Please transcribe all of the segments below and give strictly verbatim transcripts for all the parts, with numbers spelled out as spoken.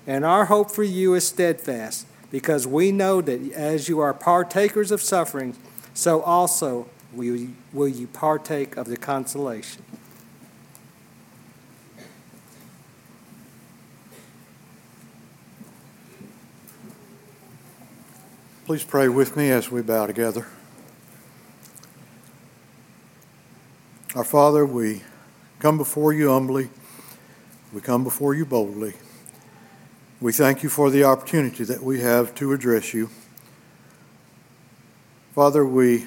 And our hope for you is steadfast, because we know that as you are partakers of suffering, so also will you, will you partake of the consolation. Please pray with me as we bow together. Our Father, we come before you humbly. We come before you boldly. We thank you for the opportunity that we have to address you. Father, we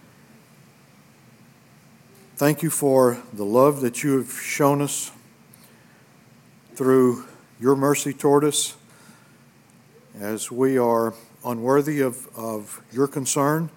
thank you for the love that you have shown us through your mercy toward us as we are unworthy of, of your concern.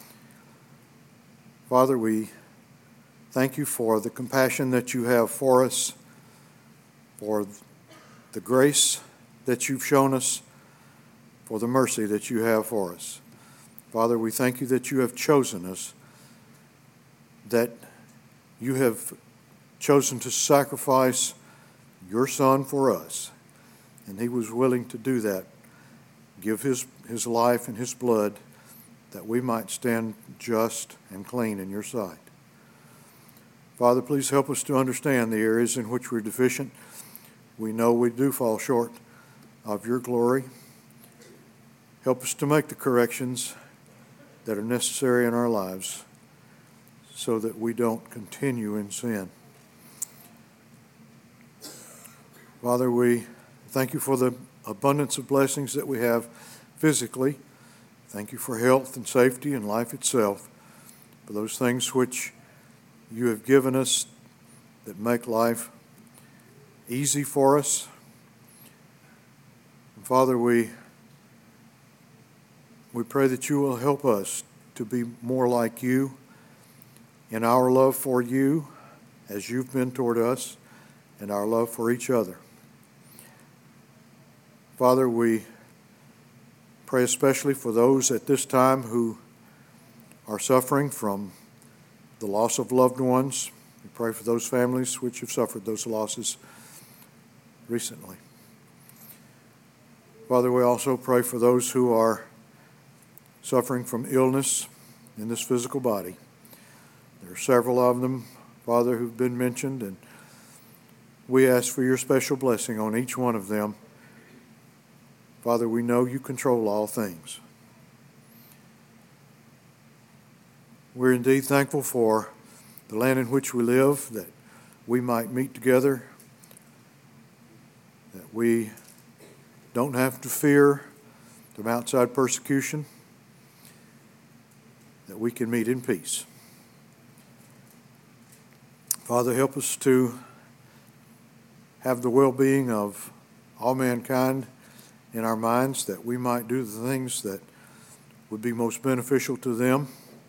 Father, we thank you for the compassion that you have for us, for the grace that you've shown us, for the mercy that you have for us. Father, we thank you that you have chosen us, that you have chosen to sacrifice your Son for us, and he was willing to do that, give his, his life and his blood, that we might stand just and clean in your sight. Father, please help us to understand the areas in which we're deficient. We know we do fall short of your glory. Help us to make the corrections that are necessary in our lives so that we don't continue in sin. Father, we thank you for the abundance of blessings that we have physically. Thank you for health and safety and life itself, for those things which you have given us that make life easy for us. And Father, we we pray that you will help us to be more like you in our love for you as you've been toward us, and our love for each other. Father, we pray especially for those at this time who are suffering from the loss of loved ones. We pray for those families which have suffered those losses recently. Father, we also pray for those who are suffering from illness in this physical body. There are several of them, Father, who've been mentioned, and we ask for your special blessing on each one of them. Father, we know you control all things. We're indeed thankful for the land in which we live, that we might meet together, that we don't have to fear from outside persecution, that we can meet in peace. Father, help us to have the well-being of all mankind in our minds, that we might do the things that would be most beneficial to them,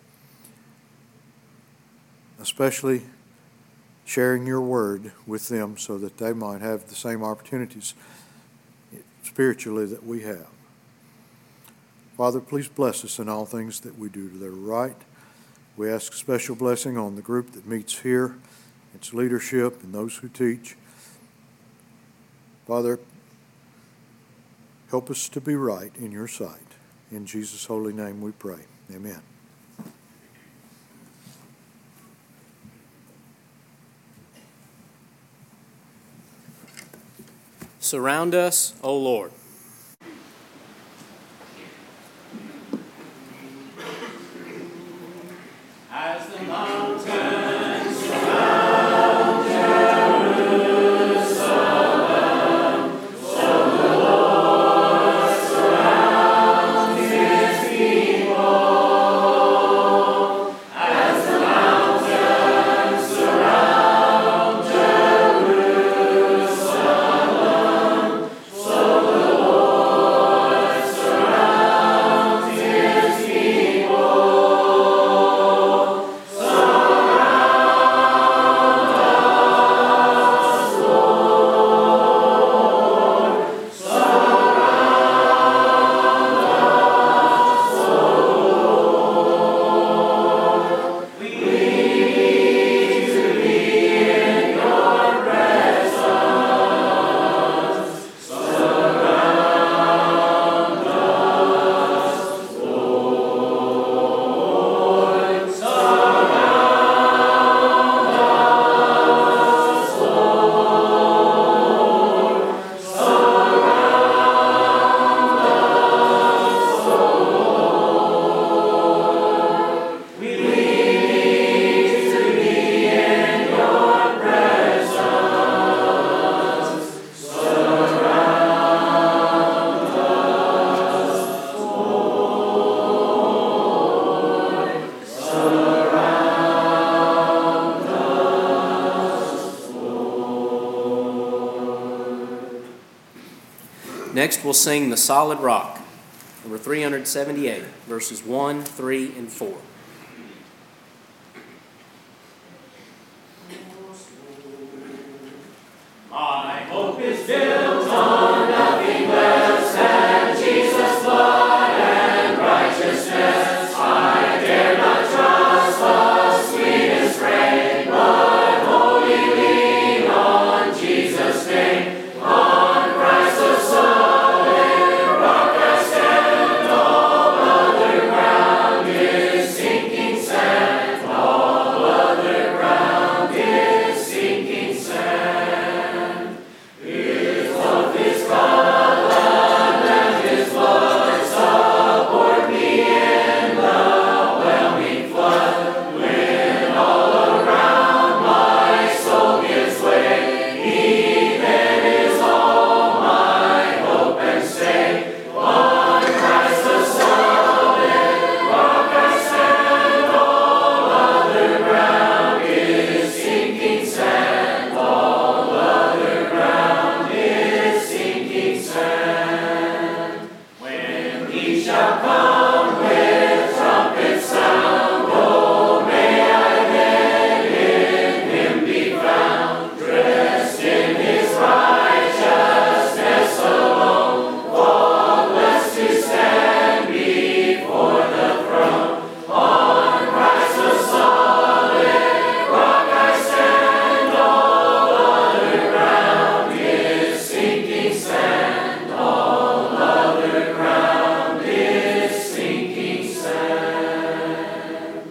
especially sharing your word with them so that they might have the same opportunities spiritually that we have. Father, please bless us in all things that we do that are right. We ask a special blessing on the group that meets here, its leadership, and those who teach. Father, help us to be right in your sight. In Jesus' holy name we pray. Amen. Surround us, O Lord. As the mountains surround Next, we'll sing The Solid Rock, number three seventy-eight, verses one, three, and four. My hope is built on nothing less than Jesus' blood and righteousness. I dare not trust the sweetest frame, but wholly lean on Jesus' name. On Christ the solid rock I stand, all other ground is sinking sand. All other ground is sinking sand. His love is God, and His blood support me in the whelming flood. When all around my soul gives way, He then is all my hope and stay. On Christ the solid rock I stand, all other ground is sinking sand. All other ground is sinking sand. When He shall come with trumpet sound, oh, may I then in Him be found, dressed in His righteousness alone, faultless to stand before the throne. On Christ the solid rock I stand, all other ground is sinking sand. All other ground is sinking sand.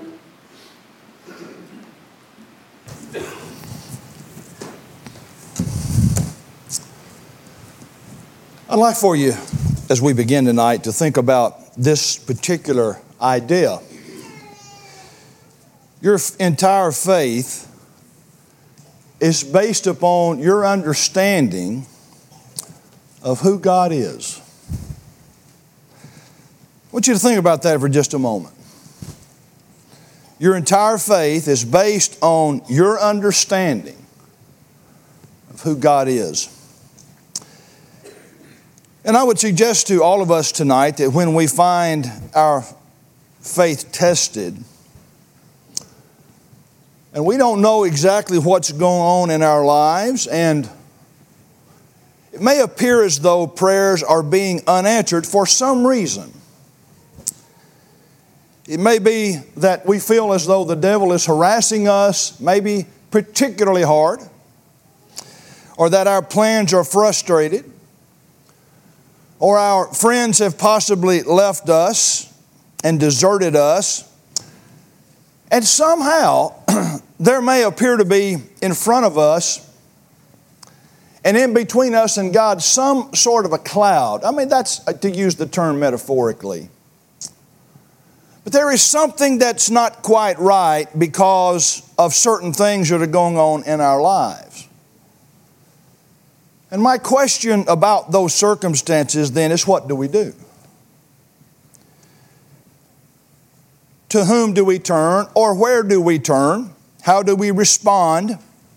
I'd like for you, as we begin tonight, to think about this particular idea. Your f- entire faith is based upon your understanding of who God is. I want you to think about that for just a moment. Your entire faith is based on your understanding of who God is. And I would suggest to all of us tonight that when we find our faith tested, and we don't know exactly what's going on in our lives, and it may appear as though prayers are being unanswered for some reason. It may be that we feel as though the devil is harassing us, maybe particularly hard, or that our plans are frustrated, or our friends have possibly left us and deserted us. And somehow, there may appear to be in front of us and in between us and God some sort of a cloud. I mean, that's to use the term metaphorically. But there is something that's not quite right because of certain things that are going on in our lives. And my question about those circumstances then is, what do we do? To whom do we turn, or where do we turn? How do we respond?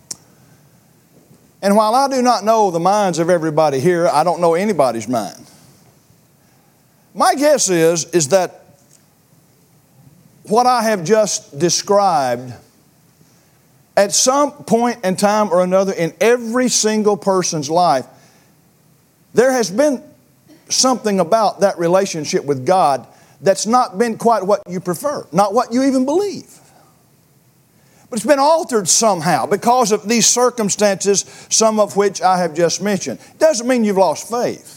And while I do not know the minds of everybody here, I don't know anybody's mind. My guess is, is that what I have just described, at some point in time or another in every single person's life, there has been something about that relationship with God that's not been quite what you prefer, not what you even believe. But it's been altered somehow because of these circumstances, some of which I have just mentioned. It doesn't mean you've lost faith.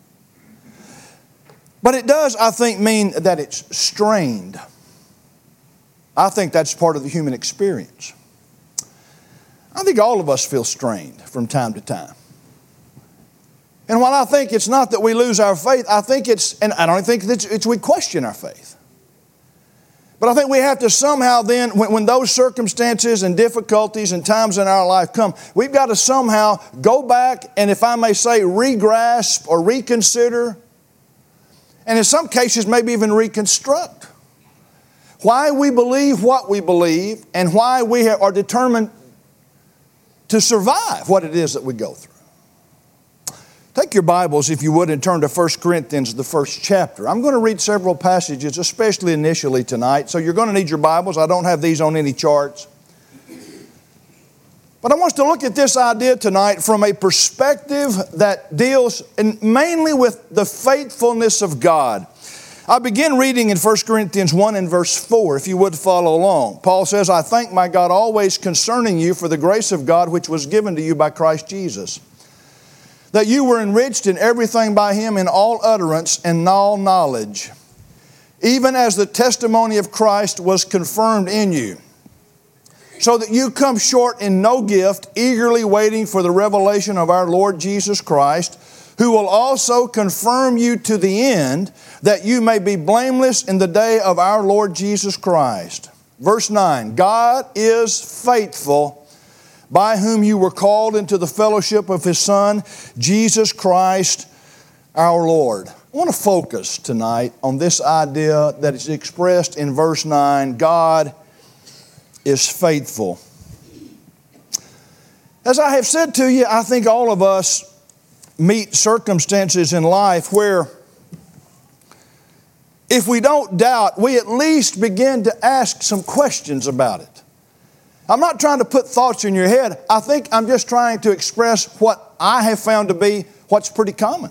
But it does, I think, mean that it's strained. I think that's part of the human experience. I think all of us feel strained from time to time. And while I think it's not that we lose our faith, I think it's, and I don't think it's, it's we question our faith. But I think we have to somehow then, when, when those circumstances and difficulties and times in our life come, we've got to somehow go back and, if I may say, re-grasp or reconsider, and in some cases maybe even reconstruct why we believe what we believe and why we are determined to survive what it is that we go through. Take your Bibles, if you would, and turn to First Corinthians, the first chapter. I'm going to read several passages, especially initially tonight. So you're going to need your Bibles. I don't have these on any charts. But I want us to look at this idea tonight from a perspective that deals in mainly with the faithfulness of God. I begin reading in First Corinthians one and verse four, if you would follow along. Paul says, I thank my God always concerning you for the grace of God which was given to you by Christ Jesus, that you were enriched in everything by Him in all utterance and all knowledge, even as the testimony of Christ was confirmed in you, so that you come short in no gift, eagerly waiting for the revelation of our Lord Jesus Christ, who will also confirm you to the end, that you may be blameless in the day of our Lord Jesus Christ. Verse nine, God is faithful, by whom you were called into the fellowship of His Son, Jesus Christ our Lord. I want to focus tonight on this idea that is expressed in verse nine, God is faithful. As I have said to you, I think all of us meet circumstances in life where if we don't doubt, we at least begin to ask some questions about it. I'm not trying to put thoughts in your head. I think I'm just trying to express what I have found to be what's pretty common.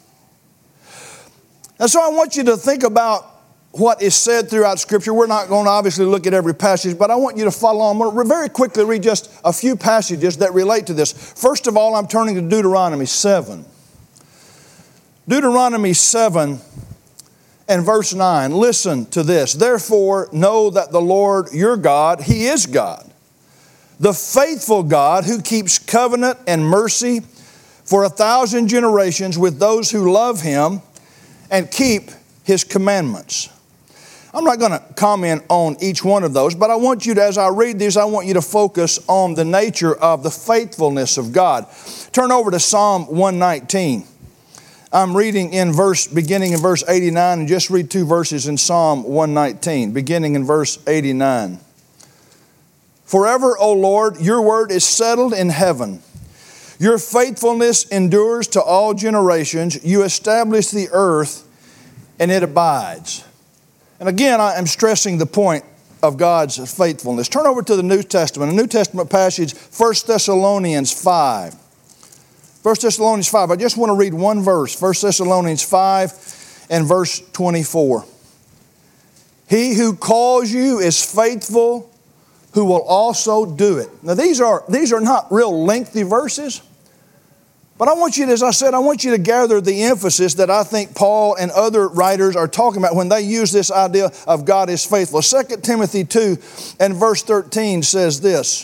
And so I want you to think about what is said throughout Scripture. We're not going to obviously look at every passage, but I want you to follow on. I'm going to very quickly read just a few passages that relate to this. First of all, I'm turning to Deuteronomy seven. Deuteronomy seven and verse nine. Listen to this. Therefore, know that the Lord your God, He is God, the faithful God who keeps covenant and mercy for a thousand generations with those who love Him and keep His commandments. I'm not going to comment on each one of those, but I want you to, as I read these, I want you to focus on the nature of the faithfulness of God. Turn over to Psalm one nineteen. I'm reading in verse, beginning in verse eighty-nine, and just read two verses in Psalm one nineteen, beginning in verse eighty-nine. Forever, O Lord, your word is settled in heaven. Your faithfulness endures to all generations. You establish the earth, and it abides. And again, I am stressing the point of God's faithfulness. Turn over to the New Testament, a New Testament passage, First Thessalonians five. First Thessalonians five. I just want to read one verse, First Thessalonians five and verse twenty-four. He who calls you is faithful, who will also do it. Now these are, these are not real lengthy verses, but I want you to, as I said, I want you to gather the emphasis that I think Paul and other writers are talking about when they use this idea of God is faithful. Second Timothy two and verse thirteen says this.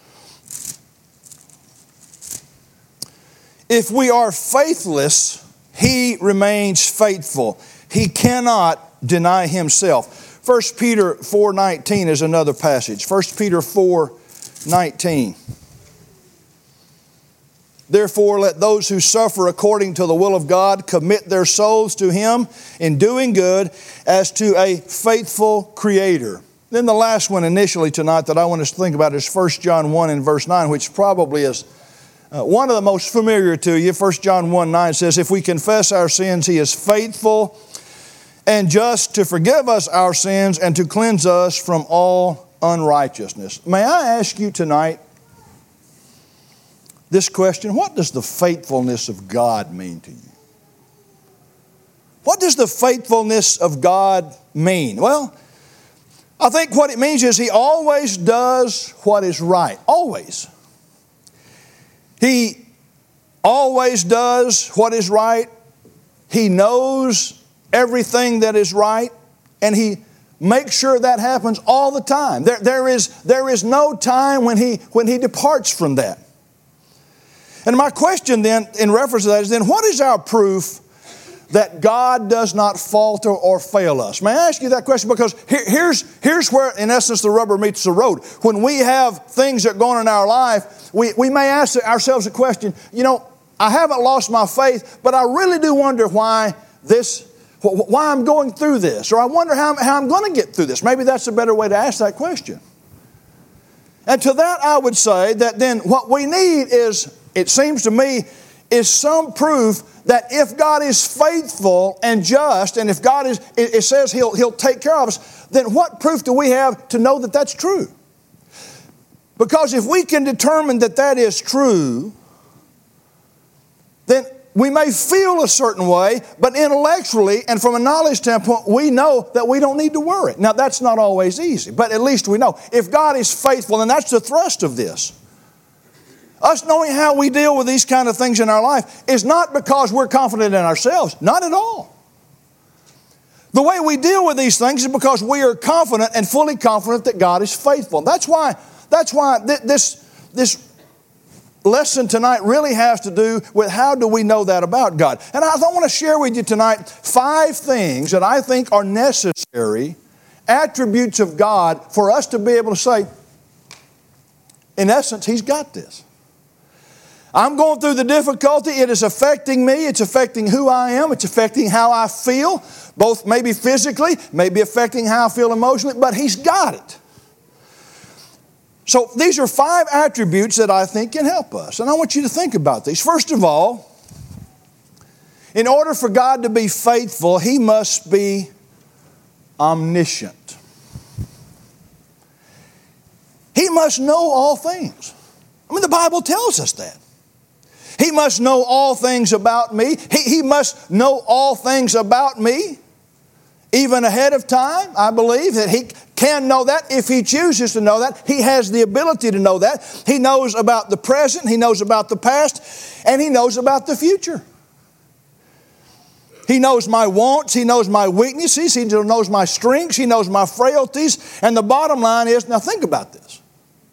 If we are faithless, He remains faithful. He cannot deny Himself. First Peter four nineteen is another passage. First Peter four nineteen. Therefore, let those who suffer according to the will of God commit their souls to Him in doing good as to a faithful Creator. Then the last one initially tonight that I want us to think about is First John one and verse nine, which probably is uh, one of the most familiar to you. First John one nine says, if we confess our sins, He is faithful and just to forgive us our sins and to cleanse us from all unrighteousness. May I ask you tonight this question: what does the faithfulness of God mean to you? What does the faithfulness of God mean? Well, I think what it means is He always does what is right. Always. He always does what is right. He knows everything that is right, and He makes sure that happens all the time. There, there is, there is no time when he, when he departs from that. And my question then, in reference to that, is then what is our proof that God does not falter or fail us? May I ask you that question? Because here, here's, here's where, in essence, the rubber meets the road. When we have things that go on in our life, we, we may ask ourselves a question, you know, I haven't lost my faith, but I really do wonder why this, why I'm going through this, or I wonder how, how I'm going to get through this. Maybe that's a better way to ask that question. And to that I would say that then what we need is, it seems to me, is some proof that if God is faithful and just, and if God is, it, it says He'll, He'll take care of us, then what proof do we have to know that that's true? Because if we can determine that that is true, then we may feel a certain way, but intellectually and from a knowledge standpoint, we know that we don't need to worry. Now, that's not always easy, but at least we know. If God is faithful, and that's the thrust of this, us knowing how we deal with these kind of things in our life is not because we're confident in ourselves. Not at all. The way we deal with these things is because we are confident and fully confident that God is faithful. That's why, that's why th- this, this lesson tonight really has to do with how do we know that about God. And I want to share with you tonight five things that I think are necessary attributes of God for us to be able to say, in essence, He's got this. I'm going through the difficulty. It is affecting me. It's affecting who I am. It's affecting how I feel, both maybe physically, maybe affecting how I feel emotionally, but He's got it. So these are five attributes that I think can help us. And I want you to think about these. First of all, in order for God to be faithful, He must be omniscient. He must know all things. I mean, the Bible tells us that. He must know all things about me. He, he must know all things about me, even ahead of time. I believe that He can know that if He chooses to know that. He has the ability to know that. He knows about the present, He knows about the past, and He knows about the future. He knows my wants, He knows my weaknesses, He knows my strengths, He knows my frailties, and the bottom line is, now think about this.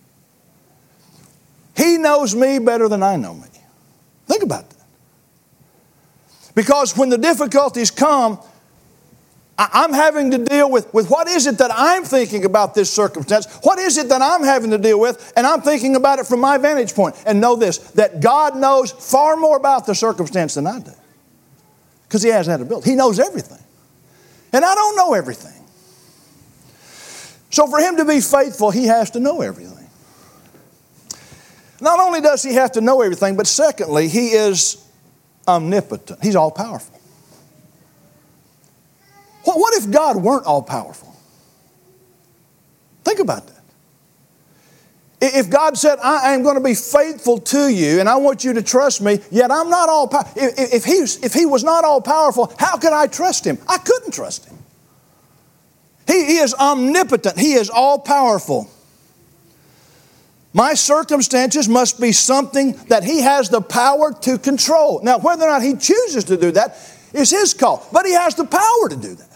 He knows me better than I know me. Think about that. Because when the difficulties come, I'm having to deal with, with what is it that I'm thinking about this circumstance? What is it that I'm having to deal with? And I'm thinking about it from my vantage point. And know this, that God knows far more about the circumstance than I do. Because He has that ability. He knows everything. And I don't know everything. So for Him to be faithful, He has to know everything. Not only does He have to know everything, but secondly, He is omnipotent. He's all-powerful. What if God weren't all-powerful? Think about that. If God said, I am going to be faithful to you and I want you to trust me, yet I'm not all-powerful. If, if, he, if he was not all-powerful, how could I trust Him? I couldn't trust Him. He, he is omnipotent. He is all-powerful. My circumstances must be something that He has the power to control. Now, whether or not He chooses to do that is His call, but He has the power to do that.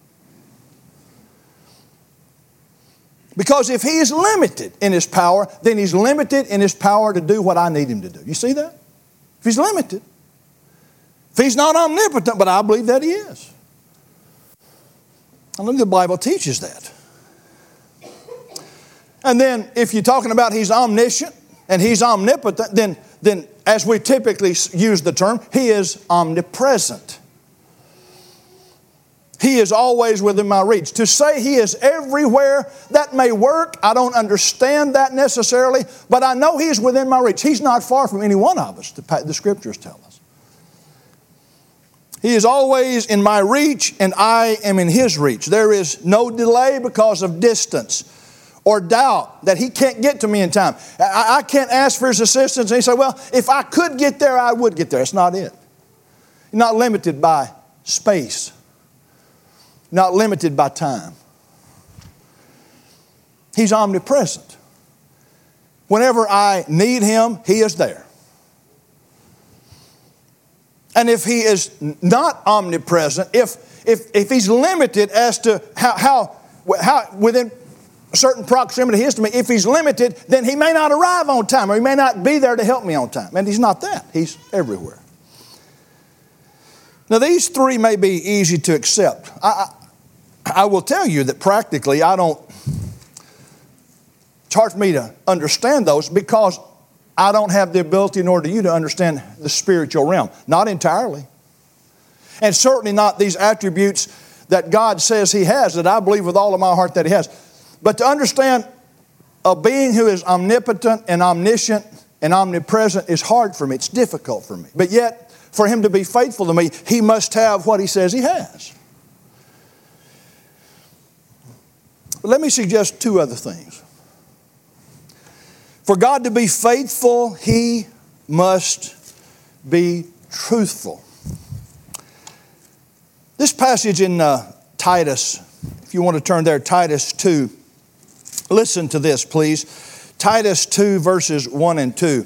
Because if He is limited in His power, then He's limited in His power to do what I need Him to do. You see that? If He's limited. If He's not omnipotent, but I believe that He is. I think the Bible teaches that. And then if you're talking about He's omniscient and He's omnipotent, then, then as we typically use the term, He is omnipresent. He is always within my reach. To say He is everywhere, that may work. I don't understand that necessarily, but I know He is within my reach. He's not far from any one of us, the Scriptures tell us. He is always in my reach and I am in His reach. There is no delay because of distance or doubt that He can't get to me in time. I, I can't ask for His assistance and He say, well, if I could get there, I would get there. That's not it. You're not limited by space. Not limited by time. He's omnipresent. Whenever I need Him, He is there. And if He is not omnipresent, if, if, if He's limited as to how, how, how within a certain proximity He is to me, if He's limited, then He may not arrive on time or He may not be there to help me on time. And He's not that. He's everywhere. Now these three may be easy to accept. I, I, I will tell you that practically I don't, it's hard for me to understand those because I don't have the ability nor do you to understand the spiritual realm. Not entirely. And certainly not these attributes that God says He has, that I believe with all of my heart that He has. But to understand a being who is omnipotent and omniscient and omnipresent is hard for me. It's difficult for me. But yet, for Him to be faithful to me, He must have what He says He has. But let me suggest two other things. For God to be faithful, He must be truthful. This passage in uh, Titus, if you want to turn there, Titus two, listen to this, please. Titus two, verses one and two.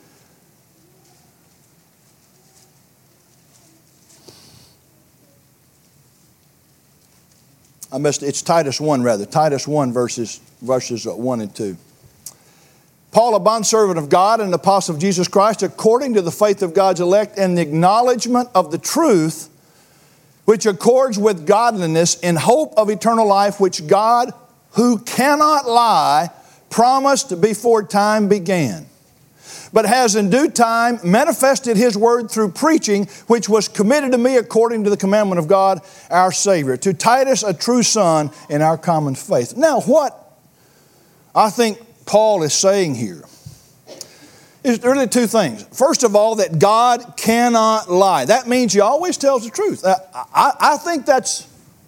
I must, it's Titus one, rather. Titus one, verses, verses one and two. Paul, a bondservant of God and an apostle of Jesus Christ, according to the faith of God's elect and the acknowledgement of the truth, which accords with godliness, in hope of eternal life, which God, who cannot lie, promised before time began, but has in due time manifested His word through preaching, which was committed to me according to the commandment of God our Savior, to Titus, a true son in our common faith. Now, what I think Paul is saying here is really two things. First of all, that God cannot lie. That means He always tells the truth. I, I, I think that's,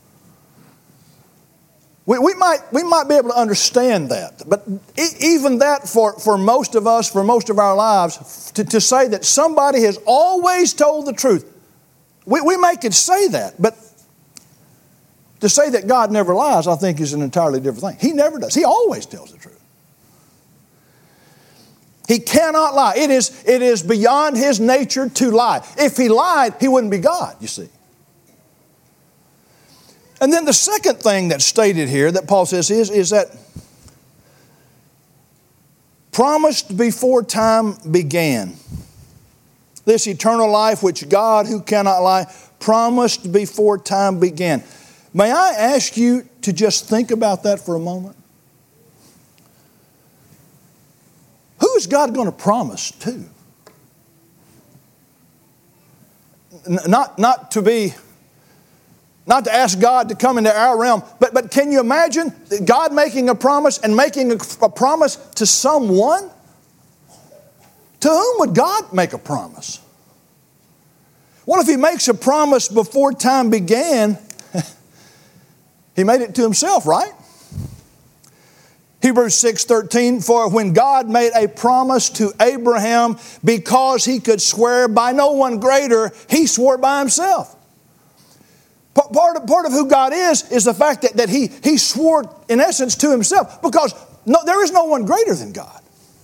we, we, might, we might be able to understand that. But even that for, for most of us, for most of our lives, to, to say that somebody has always told the truth, we, we may could say that, but to say that God never lies, I think is an entirely different thing. He never does. He always tells the truth. He cannot lie. It is, it is beyond His nature to lie. If He lied, He wouldn't be God, you see. And then the second thing that's stated here that Paul says is, is that promised before time began. This eternal life which God, who cannot lie, promised before time began. May I ask you to just think about that for a moment? Who is God going to promise to? N- not, not to be, not to ask God to come into our realm, but, but can you imagine God making a promise and making a, a promise to someone? To whom would God make a promise? What if He makes a promise before time began? He made it to Himself, right? Hebrews six thirteen, for when God made a promise to Abraham, because He could swear by no one greater, He swore by Himself. Part of, part of who God is, is the fact that, that he, he swore, in essence, to Himself, because no, there is no one greater than God.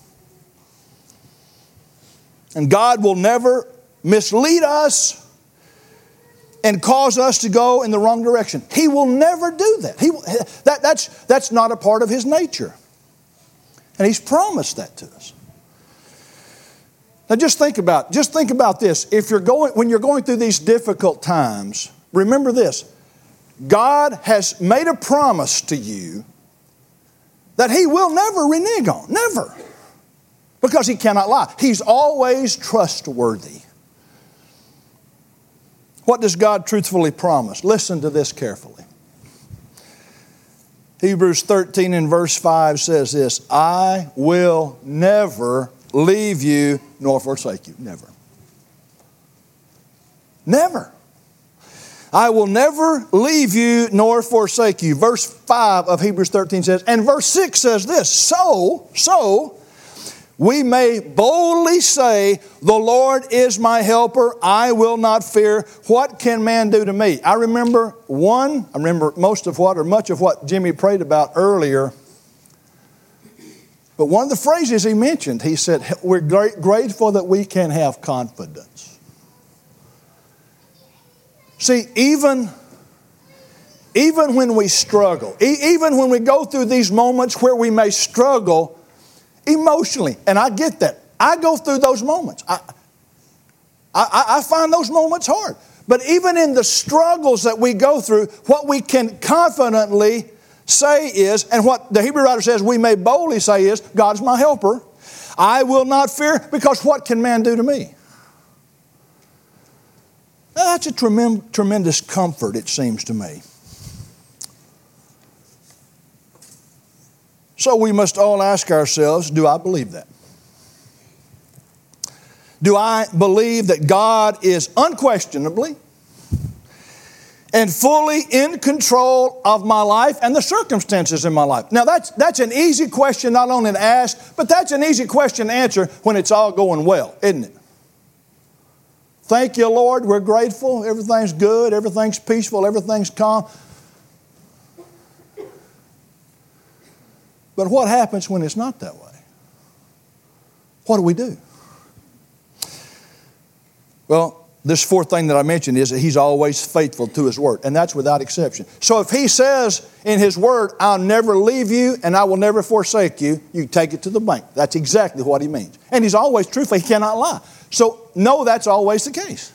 And God will never mislead us and cause us to go in the wrong direction. He will never do that. He, that that's, that's not a part of His nature. And He's promised that to us. Now just think about, just think about this. If you're going, when you're going through these difficult times, remember this. God has made a promise to you that He will never renege on. Never. Because He cannot lie. He's always trustworthy. What does God truthfully promise? Listen to this carefully. Hebrews thirteen and verse five says this, I will never leave you nor forsake you. Never. Never. I will never leave you nor forsake you. Verse five of Hebrews thirteen says, and verse six says this, so, so, we may boldly say, the Lord is my helper, I will not fear. What can man do to me? I remember one, I remember most of what, or much of what Jimmy prayed about earlier. But one of the phrases he mentioned, he said, we're great, grateful that we can have confidence. See, even, even when we struggle, e- even when we go through these moments where we may struggle emotionally, and I get that. I go through those moments. I, I, I find those moments hard. But even in the struggles that we go through, what we can confidently say is, and what the Hebrew writer says we may boldly say is, God is my helper. I will not fear, because what can man do to me? Now, that's a tremendous, tremendous comfort, it seems to me. So we must all ask ourselves, do I believe that? do I believe that God is unquestionably and fully in control of my life and the circumstances in my life? Now, that's, that's an easy question not only to ask, but that's an easy question to answer when it's all going well, isn't it? Thank you, Lord. We're grateful. Everything's good. Everything's peaceful. Everything's calm. But what happens when it's not that way? What do we do? Well, this fourth thing that I mentioned is that He's always faithful to His Word, and that's without exception. So if He says in His Word, I'll never leave you and I will never forsake you, you take it to the bank. That's exactly what He means. And He's always truthful. He cannot lie. So no, that's always the case.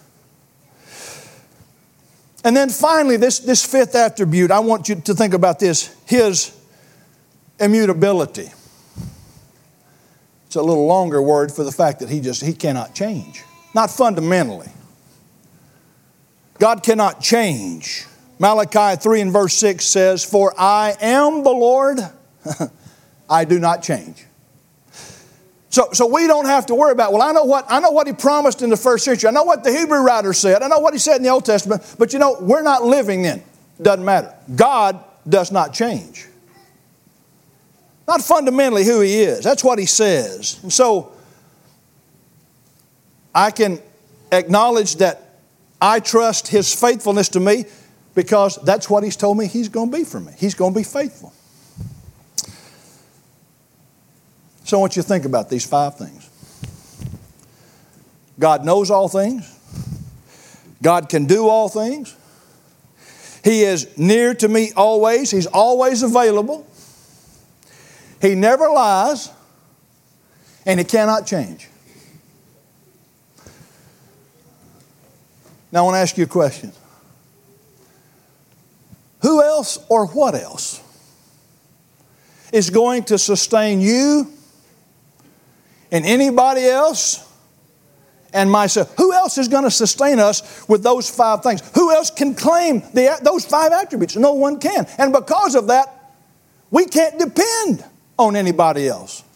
And then finally, this, this fifth attribute, I want you to think about this, His immutability. It's a little longer word for the fact that He just, He cannot change. Not fundamentally. God cannot change. Malachi three and verse six says, for I am the Lord, I do not change. So, so we don't have to worry about, well, I know what I know what He promised in the first century. I know what the Hebrew writer said. I know what He said in the Old Testament. But you know, we're not living then. Doesn't matter. God does not change. Not fundamentally who He is. That's what He says. And so I can acknowledge that I trust His faithfulness to me because that's what He's told me He's going to be for me. He's going to be faithful. So I want you to think about these five things. God knows all things. God can do all things. He is near to me always. He's always available. He never lies. And He cannot change. Now I want to ask you a question. Who else or what else is going to sustain you and anybody else and myself? Who else is going to sustain us with those five things? Who else can claim the, those five attributes? No one can. And because of that, we can't depend on anybody else.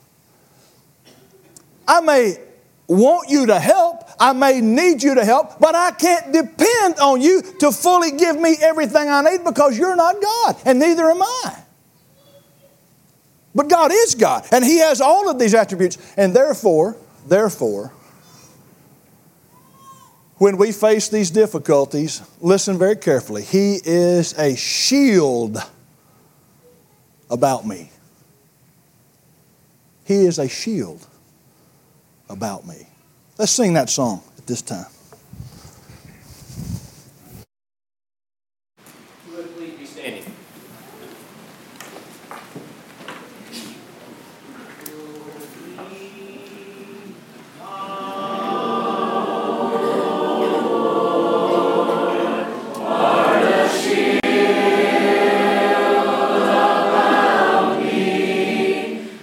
I may want you to help. I may need you to help, but I can't depend on you to fully give me everything I need because you're not God, and neither am I. But God is God, and He has all of these attributes, and therefore, therefore, when we face these difficulties, listen very carefully. He is a shield about me. He is a shield about me. Let's sing that song at this time. Would please be standing.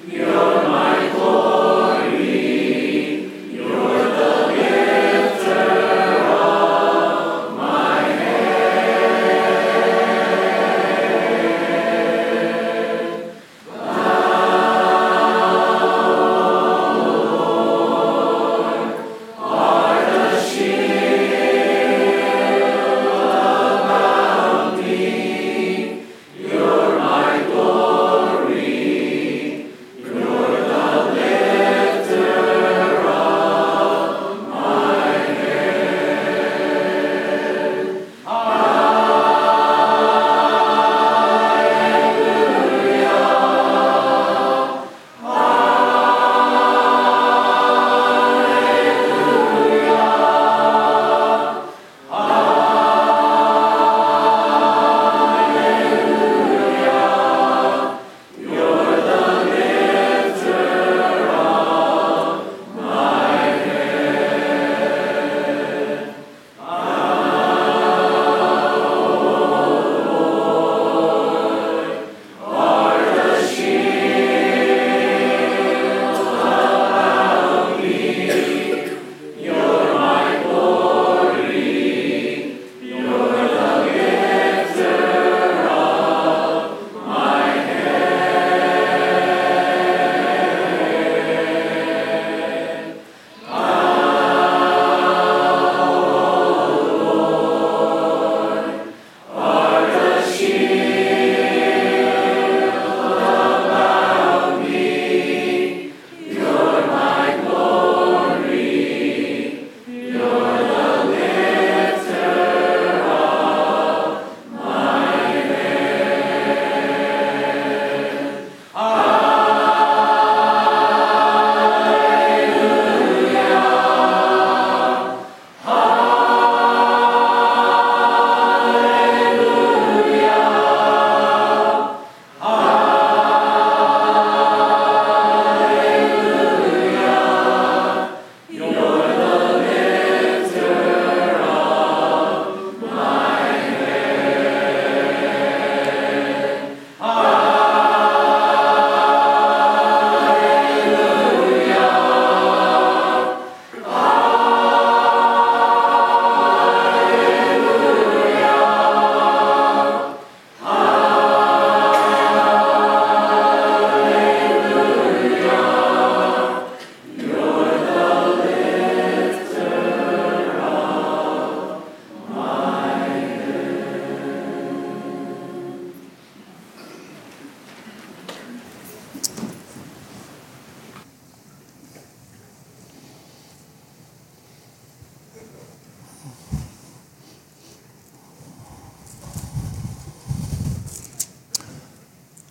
You're the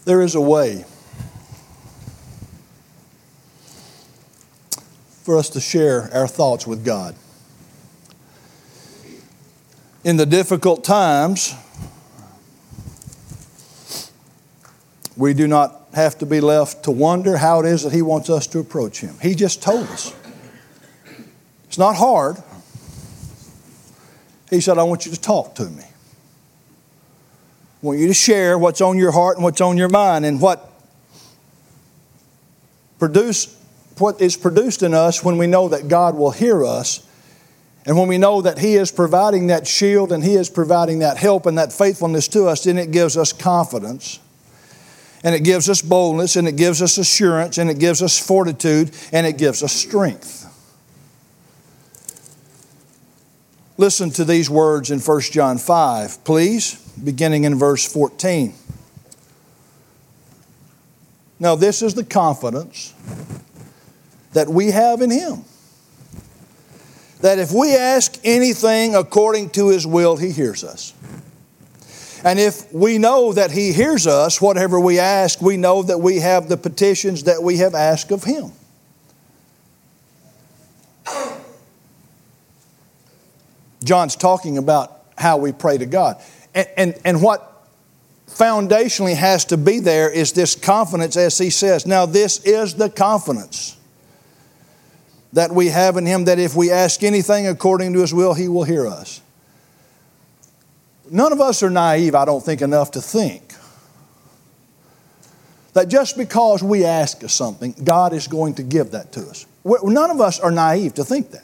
There is a way for us to share our thoughts with God. In the difficult times, we do not have to be left to wonder how it is that He wants us to approach Him. He just told us. It's not hard. He said, I want you to talk to me. I want you to share what's on your heart and what's on your mind, and what produce, what is produced in us when we know that God will hear us, and when we know that He is providing that shield and He is providing that help and that faithfulness to us, then it gives us confidence. And it gives us boldness, and it gives us assurance, and it gives us fortitude, and it gives us strength. Listen to these words in First John five, please, beginning in verse fourteen. Now, this is the confidence that we have in Him, that if we ask anything according to His will, He hears us. And if we know that He hears us, whatever we ask, we know that we have the petitions that we have asked of Him. John's talking about how we pray to God. And, and, and what foundationally has to be there is this confidence, as he says. Now, this is the confidence that we have in Him, that if we ask anything according to His will, He will hear us. None of us are naive, I don't think, enough to think that just because we ask us something, God is going to give that to us. None of us are naive to think that.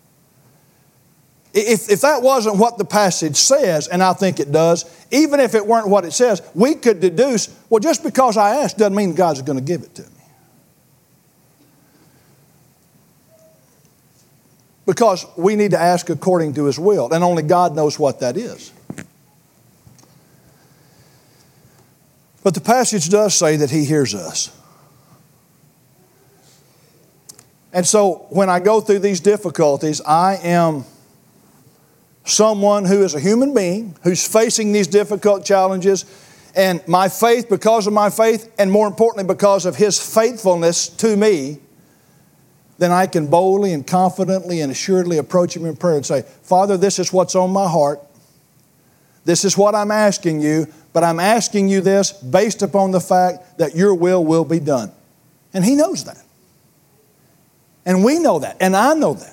If, if that wasn't what the passage says, and I think it does, even if it weren't what it says, we could deduce, well, just because I ask doesn't mean God's going to give it to me. Because we need to ask according to His will, and only God knows what that is. But the passage does say that He hears us. And so when I go through these difficulties, I am someone who is a human being, who's facing these difficult challenges, and my faith, because of my faith, and more importantly because of His faithfulness to me, then I can boldly and confidently and assuredly approach Him in prayer and say, Father, this is what's on my heart. This is what I'm asking You, but I'm asking You this based upon the fact that Your will will be done. And He knows that. And we know that. And I know that.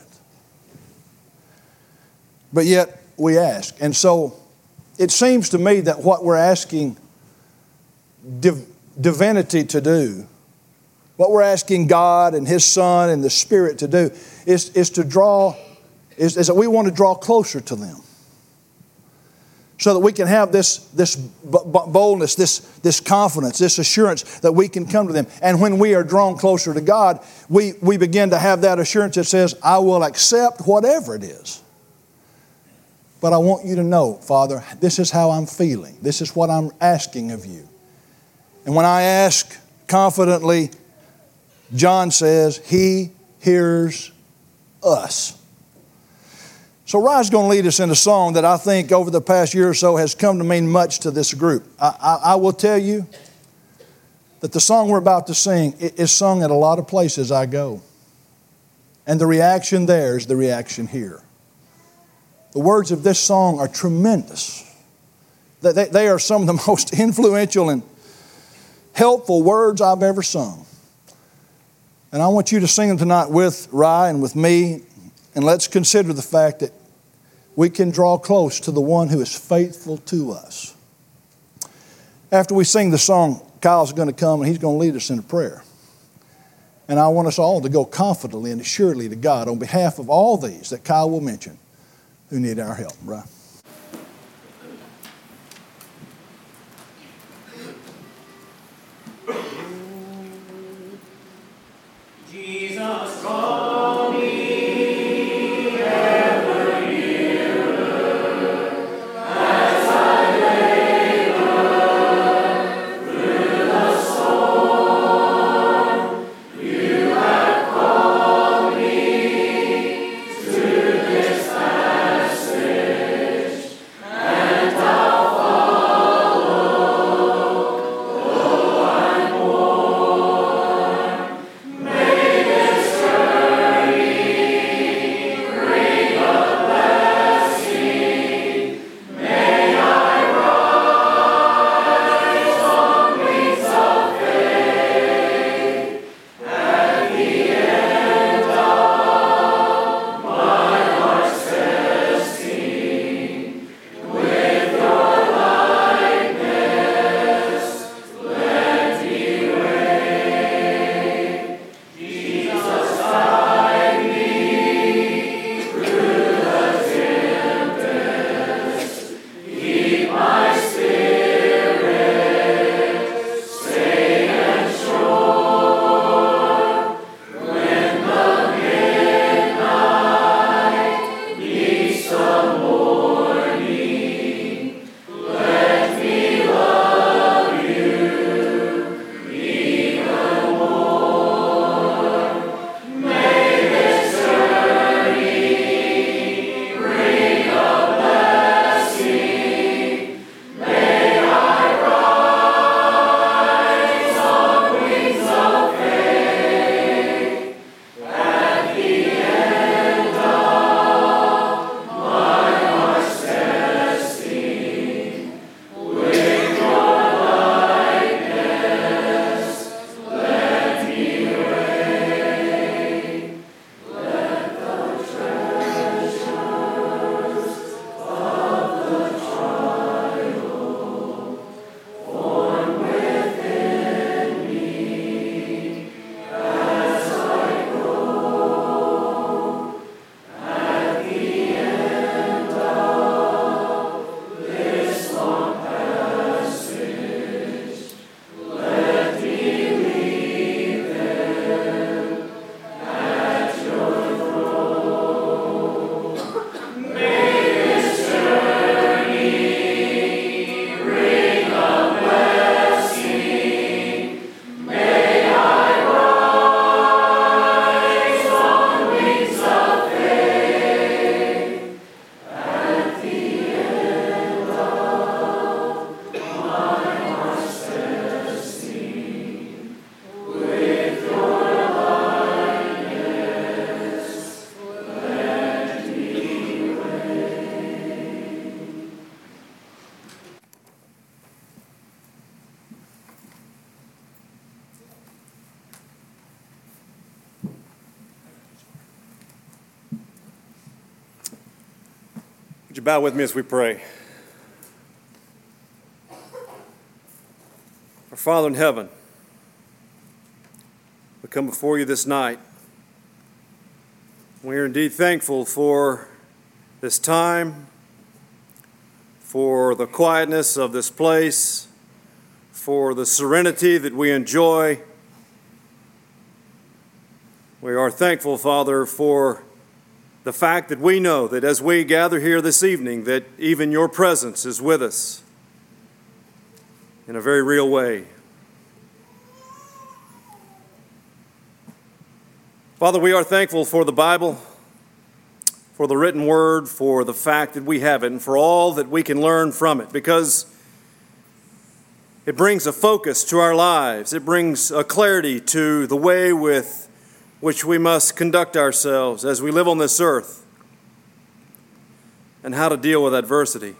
But yet we ask. And so it seems to me that what we're asking div- divinity to do, what we're asking God and His Son and the Spirit to do is, is to draw, is, is that we want to draw closer to them. So that we can have this, this boldness, this, this confidence, this assurance that we can come to them. And when we are drawn closer to God, we, we begin to have that assurance that says, I will accept whatever it is. But I want You to know, Father, this is how I'm feeling. This is what I'm asking of You. And when I ask confidently, John says, He hears us. So Rye's going to lead us in a song that I think over the past year or so has come to mean much to this group. I, I, I will tell you that the song we're about to sing is sung at a lot of places I go. And the reaction there is the reaction here. The words of this song are tremendous. They, they, they are some of the most influential and helpful words I've ever sung. And I want you to sing them tonight with Rye and with me. And let's consider the fact that we can draw close to the one who is faithful to us. After we sing the song, Kyle's going to come and he's going to lead us in a prayer. And I want us all to go confidently and assuredly to God on behalf of all these that Kyle will mention who need our help. Right? Jesus, draw me. Say you bow with me as we pray? Our Father in heaven, we come before you this night. We are indeed thankful for this time, for the quietness of this place, for the serenity that we enjoy. We are thankful, Father, for the fact that we know that as we gather here this evening, that even your presence is with us in a very real way. Father, we are thankful for the Bible, for the written word, for the fact that we have it, and for all that we can learn from it, because it brings a focus to our lives. It brings a clarity to the way with which we must conduct ourselves as we live on this earth, and how to deal with adversity.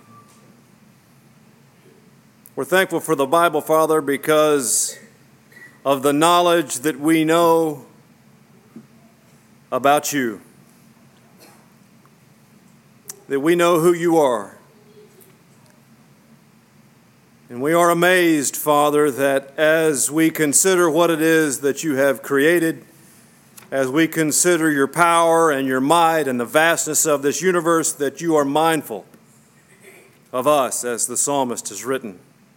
We're thankful for the Bible, Father, because of the knowledge that we know about you, that we know who you are. And we are amazed, Father, that as we consider what it is that you have created, as we consider your power and your might and the vastness of this universe, that you are mindful of us, as the psalmist has written.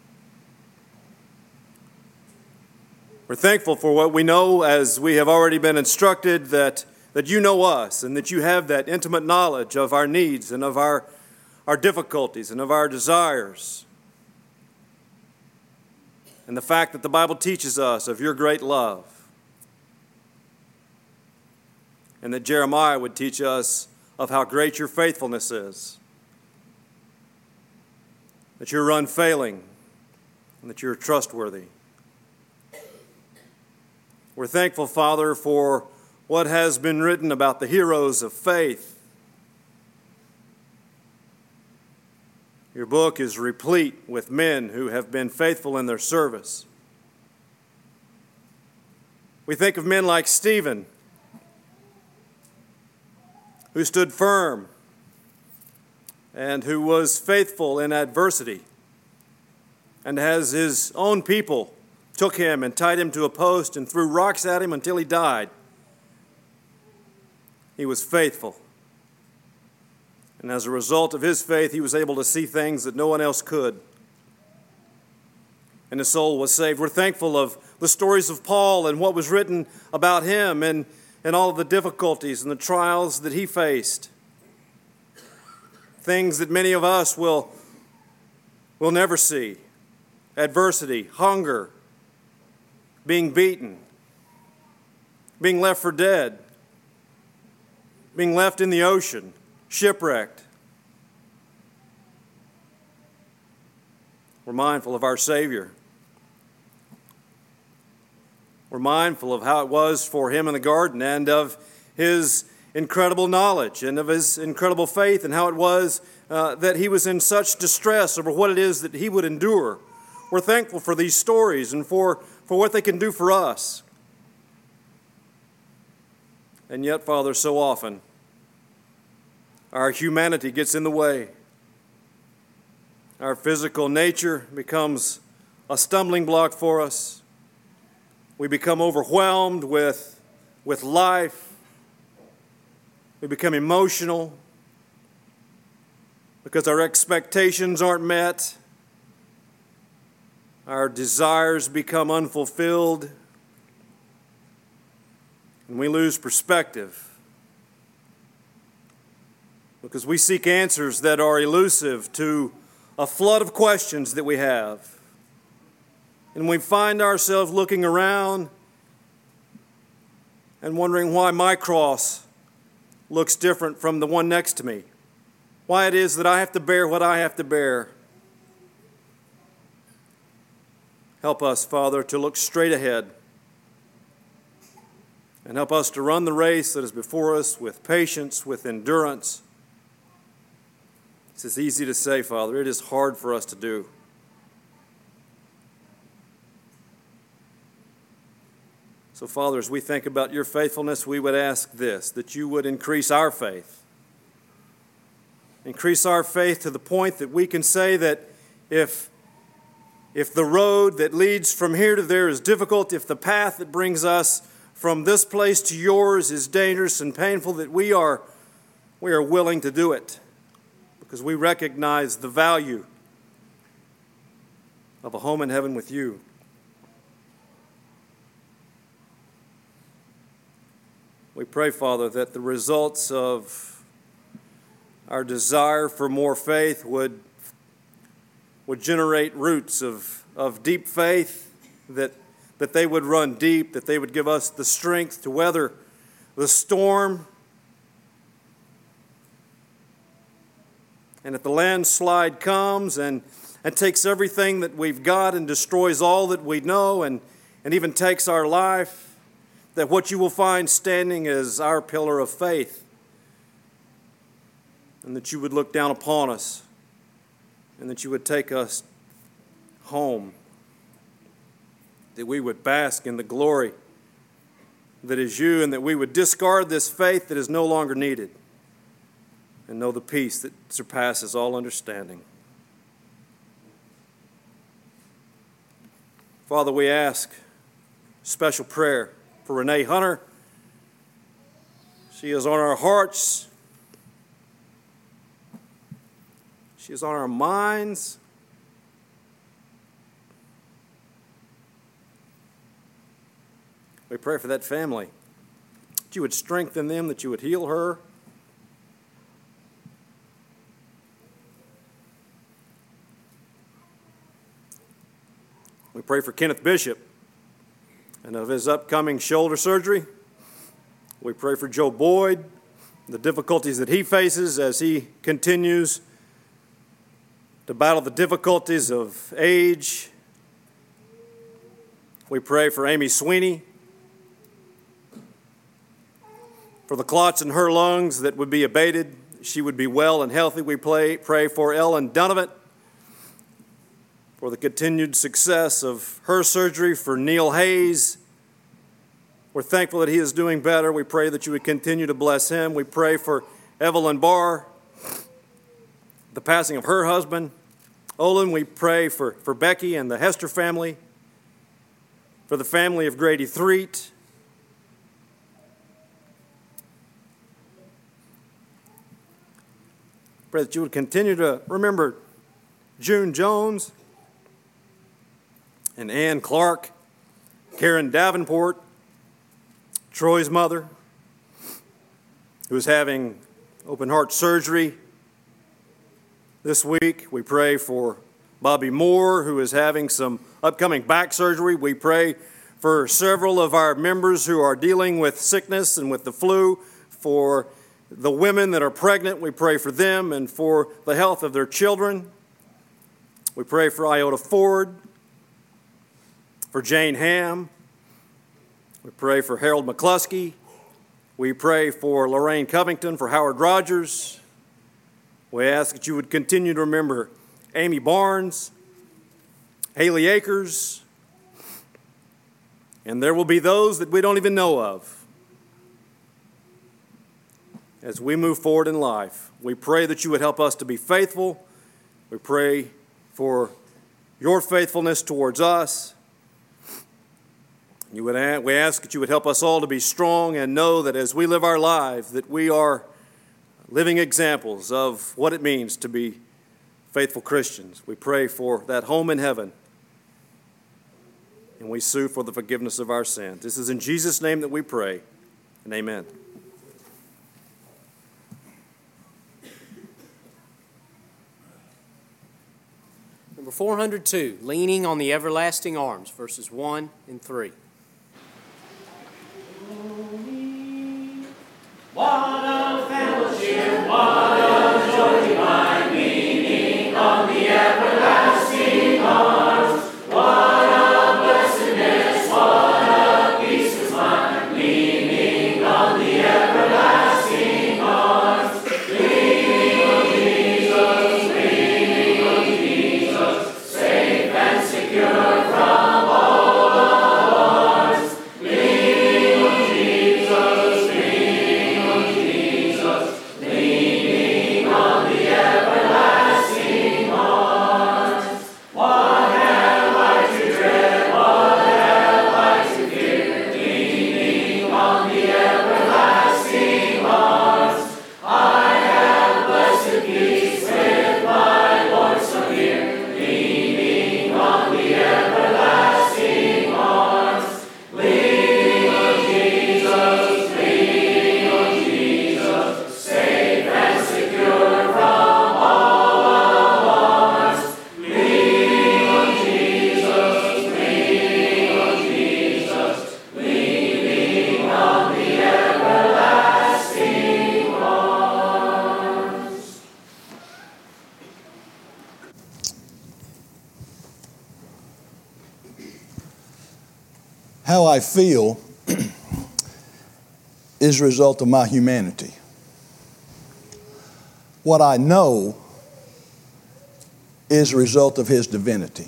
We're thankful for what we know, as we have already been instructed, that, that you know us and that you have that intimate knowledge of our needs and of our, our difficulties and of our desires. And the fact that the Bible teaches us of your great love. And that Jeremiah would teach us of how great your faithfulness is. That you're unfailing and that you're trustworthy. We're thankful, Father, for what has been written about the heroes of faith. Your book is replete with men who have been faithful in their service. We think of men like Stephen, who stood firm and who was faithful in adversity, and as his own people took him and tied him to a post and threw rocks at him until he died, he was faithful. And as a result of his faith, he was able to see things that no one else could. And his soul was saved. We're thankful of the stories of Paul and what was written about him, and and all of the difficulties and the trials that he faced. Things that many of us will, will never see. Adversity, hunger, being beaten, being left for dead, being left in the ocean, shipwrecked. We're mindful of our Savior. We're mindful of how it was for him in the garden, and of his incredible knowledge and of his incredible faith, and how it was uh, that he was in such distress over what it is that he would endure. We're thankful for these stories and for, for what they can do for us. And yet, Father, so often our humanity gets in the way. Our physical nature becomes a stumbling block for us. We become overwhelmed with, with life. We become emotional because our expectations aren't met. Our desires become unfulfilled. And we lose perspective because we seek answers that are elusive to a flood of questions that we have. And we find ourselves looking around and wondering why my cross looks different from the one next to me. Why it is that I have to bear what I have to bear. Help us, Father, to look straight ahead. And help us to run the race that is before us with patience, with endurance. This is easy to say, Father. It is hard for us to do. So, Father, as we think about your faithfulness, we would ask this, that you would increase our faith, Increase our faith to the point that we can say that if, if the road that leads from here to there is difficult, if the path that brings us from this place to yours is dangerous and painful, that we are, we are willing to do it because we recognize the value of a home in heaven with you. We pray, Father, that the results of our desire for more faith would, would generate roots of, of deep faith, that, that they would run deep, that they would give us the strength to weather the storm. And if the landslide comes and, and takes everything that we've got and destroys all that we know and, and even takes our life, that what you will find standing is our pillar of faith. And that you would look down upon us, and that you would take us home, that we would bask in the glory that is you, and that we would discard this faith that is no longer needed, and know the peace that surpasses all understanding. Father, we ask special prayer for Renee Hunter. She is on our hearts. She is on our minds. We pray for that family, that you would strengthen them, that you would heal her. We pray for Kenneth Bishop and of his upcoming shoulder surgery. We pray for Joe Boyd, the difficulties that he faces as he continues to battle the difficulties of age. We pray for Amy Sweeney, for the clots in her lungs that would be abated, she would be well and healthy. We pray, pray for Ellen Donovan, for the continued success of her surgery, for Neil Hayes. We're thankful that he is doing better. We pray that you would continue to bless him. We pray for Evelyn Barr, the passing of her husband. Olin, we pray for, for Becky and the Hester family, for the family of Grady Threet. Pray that you would continue to remember June Jones and Ann Clark, Karen Davenport, Troy's mother, who is having open heart surgery this week. We pray for Bobby Moore, who is having some upcoming back surgery. We pray for several of our members who are dealing with sickness and with the flu, for the women that are pregnant. We pray for them and for the health of their children. We pray for Iota Ford, for Jane Ham. We pray for Harold McCluskey. We pray for Lorraine Covington, for Howard Rogers. We ask that you would continue to remember Amy Barnes, Haley Akers, and there will be those that we don't even know of. As we move forward in life, we pray that you would help us to be faithful. We pray for your faithfulness towards us. You would, we ask that you would help us all to be strong and know that as we live our lives, that we are living examples of what it means to be faithful Christians. We pray for that home in heaven, and we sue for the forgiveness of our sins. This is in Jesus' name that we pray, and amen. Number four hundred two, Leaning on the Everlasting Arms, verses one and three. What a fellowship, what a joy divine, leaning on the everlasting arms. What a blessedness, what a peace of mind, leaning on the everlasting arms. Leaning on Jesus, leaning on Jesus, safe and secure from all alarms. Leaning on Jesus, leaning on Jesus. How I feel is a result of my humanity. What I know is a result of His divinity.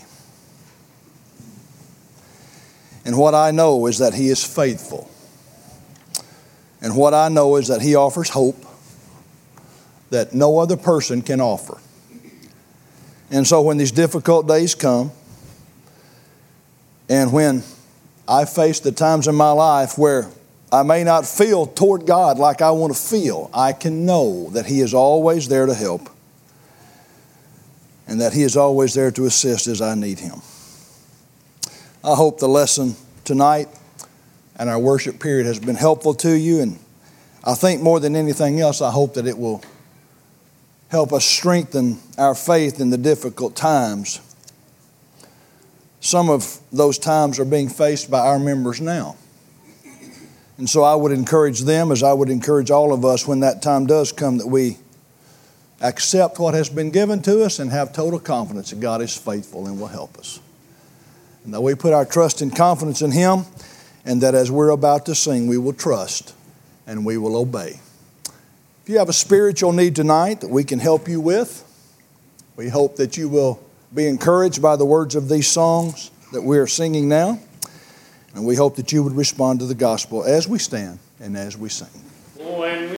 And what I know is that He is faithful. And what I know is that He offers hope that no other person can offer. And so when these difficult days come, and when I face the times in my life where I may not feel toward God like I want to feel, I can know that He is always there to help and that He is always there to assist as I need Him. I hope the lesson tonight and our worship period has been helpful to you, and I think more than anything else, I hope that it will help us strengthen our faith in the difficult times. Some of those times are being faced by our members now. And so I would encourage them, as I would encourage all of us when that time does come, that we accept what has been given to us and have total confidence that God is faithful and will help us. And that we put our trust and confidence in Him, and that as we're about to sing, we will trust and we will obey. If you have a spiritual need tonight that we can help you with, we hope that you will be encouraged by the words of these songs that we are singing now. And we hope that you would respond to the gospel as we stand and as we sing.